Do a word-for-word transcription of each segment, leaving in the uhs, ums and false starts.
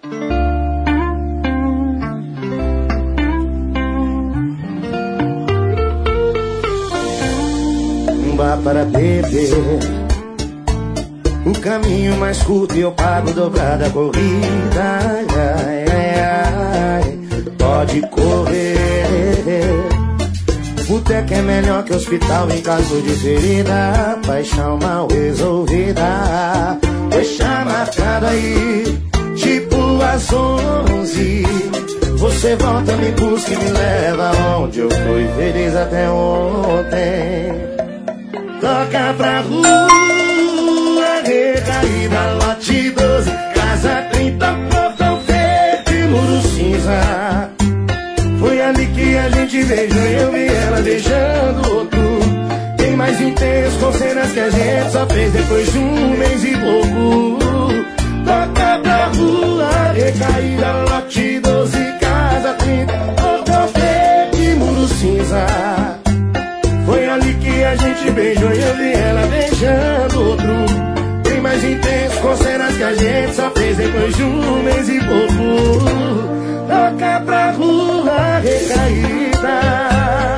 Vá para beber, o caminho mais curto e eu pago dobrada a corrida. Ai, ai, ai, pode correr. Boteco é melhor que hospital em caso de ferida. Paixão mal resolvida. Deixa marcado aí, tipo às onze. Você volta, me busca e me leva onde eu fui feliz até ontem. Toca pra rua, recaída, lote doze, casa trinta, portão verde, muro cinza. Foi ali que a gente beijou e eu vi ela beijando outro. Bem mais intenso, com cenas que a gente só fez depois de um mês e pouco. Toca pra rua, recaída, lote doze, casa trinta, portão verde, muro cinza. Foi ali que a gente beijou e eu vi ela beijando outro. Bem mais intenso, com cenas que a gente só fez depois de um mês e pouco. Toca pra rua, recaída.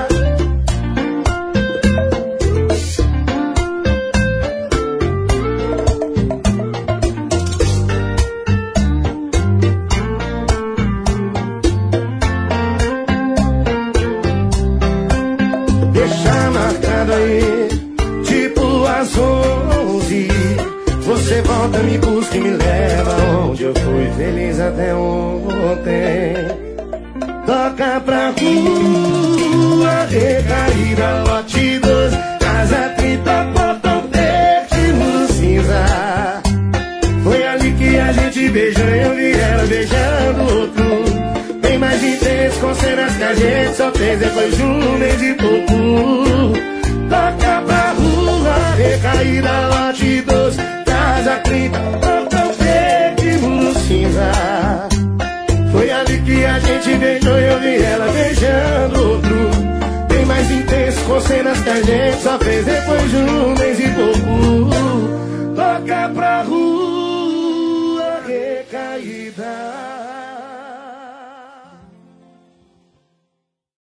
Aí, tipo às onze. Você volta, me busca e me leva onde eu fui feliz até ontem. Toca pra rua, recaída, lote doze, casa trinta, portão verde, muro cinza. Foi ali que a gente beijou e eu vi ela beijando outro. Bem mais intenso, com cenas que a gente só fez depois de um mês e pouco. Toca pra rua, recaída, lote doze, casa trinta, portão verde, muro cinza. Foi ali que a gente beijou e eu vi ela beijando outro. Bem mais intenso, com cenas que a gente só fez depois de um mês e pouco.